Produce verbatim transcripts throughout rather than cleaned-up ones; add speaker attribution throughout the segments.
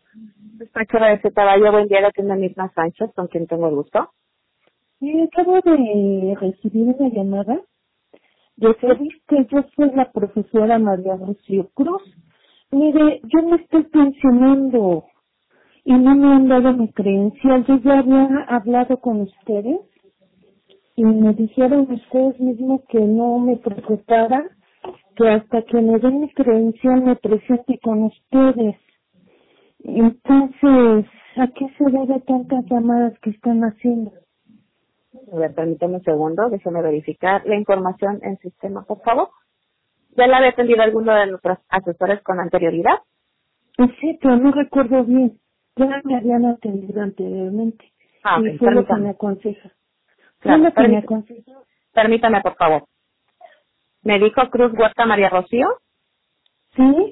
Speaker 1: Despacho de Caballo, buen día, la tienda Mirna Sánchez, con quien tengo el gusto.
Speaker 2: Sí, acabo de recibir una llamada de servicio. Yo soy la profesora María Rocío Cruz. Mire, yo me estoy pensionando y no me han dado mi credencial. Yo ya había hablado con ustedes y me dijeron ustedes mismos que no me preocupara, que hasta que me den mi credencial me presente con ustedes. Entonces, ¿a qué se debe tantas llamadas que están haciendo?
Speaker 1: A ver, permítame un segundo, déjeme verificar la información en sistema, por favor. ¿Ya la había atendido alguno de nuestros asesores con anterioridad?
Speaker 2: Sí, pero no recuerdo bien. Ya me habían atendido anteriormente.
Speaker 1: Ah,
Speaker 2: Y
Speaker 1: ok,
Speaker 2: fue lo que me
Speaker 1: permítame.
Speaker 2: aconseja. Fue
Speaker 1: Claro,
Speaker 2: lo que me
Speaker 1: permítame,
Speaker 2: aconseja.
Speaker 1: permítame, por favor. ¿Me dijo Cruz Huerta María Rocío?
Speaker 2: ¿Sí?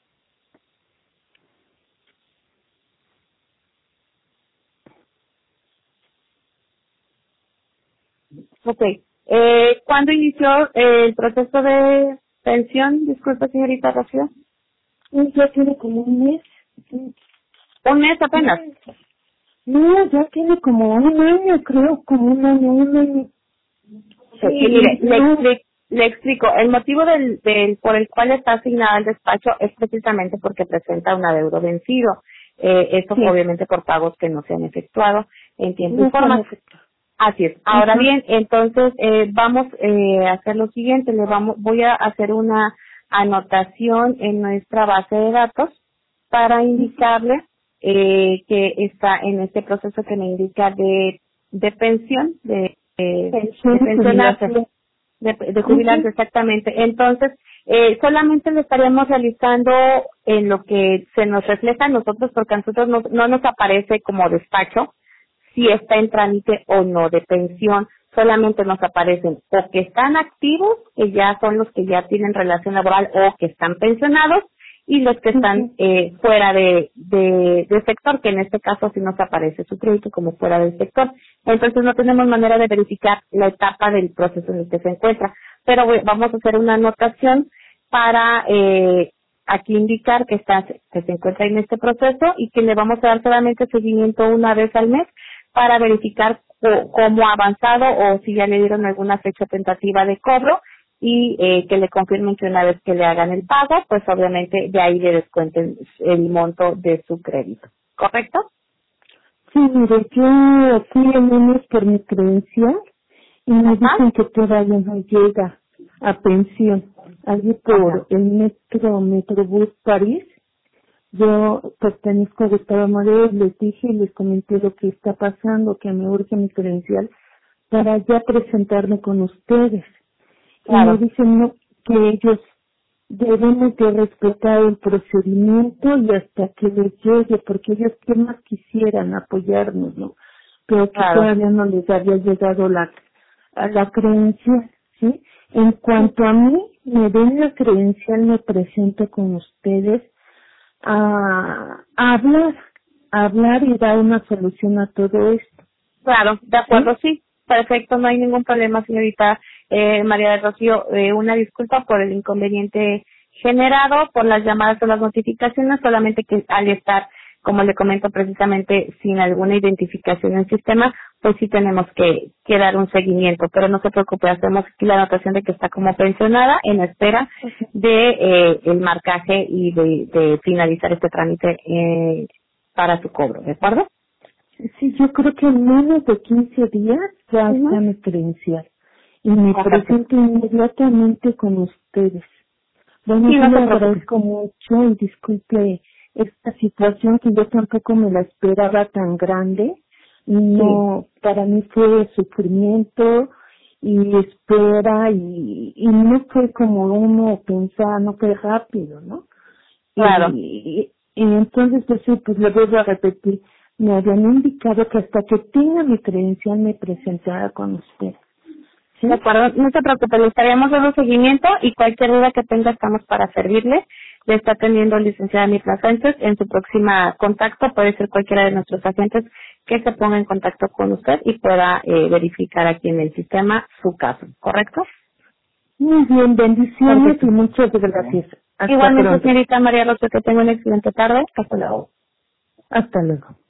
Speaker 1: Ok. Eh, ¿Cuándo inició eh, el proceso de pensión? Disculpe, señorita Rocío.
Speaker 2: Sí, ya tiene como un mes. Sí.
Speaker 1: Un mes apenas.
Speaker 2: No, ya tiene como un año, creo, como un año, un año.
Speaker 1: Sí,
Speaker 2: Sí,
Speaker 1: y mire,
Speaker 2: y
Speaker 1: le,
Speaker 2: no,
Speaker 1: expli- le explico. El motivo del, del por el cual está asignado el despacho es precisamente porque presenta un adeudo vencido. Eh, esto
Speaker 2: sí,
Speaker 1: obviamente por pagos que no se han efectuado en tiempo y
Speaker 2: no se me
Speaker 1: forma.
Speaker 2: afectó.
Speaker 1: Así es. Ahora
Speaker 2: Ajá,
Speaker 1: bien, entonces eh, vamos eh, a hacer lo siguiente. Le vamos, voy a hacer una anotación en nuestra base de datos para indicarle eh, que está en este proceso que me indica de, de pensión, de, eh, de
Speaker 2: pensión y
Speaker 1: pensionarse,
Speaker 2: jubilación.
Speaker 1: de, de jubilarse
Speaker 2: Ujú,
Speaker 1: exactamente. Entonces, eh, solamente le estaríamos realizando en lo que se nos refleja a nosotros, porque a nosotros no, no nos aparece como despacho si está en trámite o no de pensión. Solamente nos aparecen o que están activos, que ya son los que ya tienen relación laboral o que están pensionados, y los que están
Speaker 2: ujú,
Speaker 1: eh, fuera de, de, del sector, que en este caso sí nos aparece su crédito como fuera del sector. Entonces no tenemos manera de verificar la etapa del proceso en el que se encuentra. Pero bueno, vamos a hacer una anotación para eh, aquí indicar que está que se encuentra en este proceso y que le vamos a dar solamente seguimiento una vez al mes para verificar co- cómo ha avanzado o si ya le dieron alguna fecha tentativa de cobro y eh, que le confirmen que una vez que le hagan el pago, pues obviamente de ahí le descuenten el monto de su crédito. ¿Correcto?
Speaker 2: sí, mire, yo fui el lunes por mi credencial y me
Speaker 1: Ajá,
Speaker 2: dicen que todavía no llega a pensión. Allí por
Speaker 1: ajá,
Speaker 2: el metro, Metrobús París, yo pertenezco a Gustavo Morelos, les dije y les comenté lo que está pasando, que me urge mi credencial para ya presentarme con ustedes. Y me
Speaker 1: claro,
Speaker 2: dicen no, que ellos debemos de respetar el procedimiento y hasta que les llegue, porque ellos que más quisieran apoyarnos, ¿no? Pero que
Speaker 1: claro.
Speaker 2: todavía no les había llegado la, a la credencial, ¿sí? En cuanto a mí, me den la credencial, me presento con ustedes a, a hablar, a hablar y dar una solución a todo esto,
Speaker 1: Claro, de
Speaker 2: ¿sí?
Speaker 1: acuerdo, sí. Perfecto, no hay ningún problema, señorita eh, María del Rocío. Eh, una disculpa por el inconveniente generado, por las llamadas o las notificaciones, solamente que al estar, como le comento precisamente, sin alguna identificación en el sistema, pues sí tenemos que, que dar un seguimiento. Pero no se preocupe, hacemos aquí la anotación de que está como pensionada en espera de eh, el marcaje y de, de finalizar este trámite eh, para su cobro, ¿de acuerdo?
Speaker 2: Sí, yo creo que en menos de quince días ya
Speaker 1: Ujú.
Speaker 2: está mi credencial y me
Speaker 1: Ah, perfecto.
Speaker 2: presento inmediatamente con ustedes. Bueno,
Speaker 1: Sí,
Speaker 2: yo
Speaker 1: no
Speaker 2: le
Speaker 1: se preocupe.
Speaker 2: agradezco mucho y disculpe esta situación que yo tampoco me la esperaba tan grande.
Speaker 1: Sí,
Speaker 2: No, para mí fue sufrimiento y espera y, y no fue como uno pensaba, no fue rápido, ¿no?
Speaker 1: claro.
Speaker 2: Y, y entonces, pues sí, pues le vuelvo a repetir, me habían indicado que hasta que tenga mi credencial me presentara con usted,
Speaker 1: De
Speaker 2: ¿sí?
Speaker 1: acuerdo, no se preocupe, le estaríamos dando seguimiento y cualquier duda que tenga estamos para servirle. Le está atendiendo licenciada Mirna Sánchez. En su próxima contacto puede ser cualquiera de nuestros agentes que se ponga en contacto con usted y pueda eh, verificar aquí en el sistema su caso, ¿correcto?
Speaker 2: Muy bien, bendiciones y
Speaker 1: Perfecto.
Speaker 2: muchas gracias. Hasta
Speaker 1: Igualmente,
Speaker 2: pronto.
Speaker 1: señorita María Rosa, que tenga una excelente tarde. Hasta luego.
Speaker 2: Hasta luego.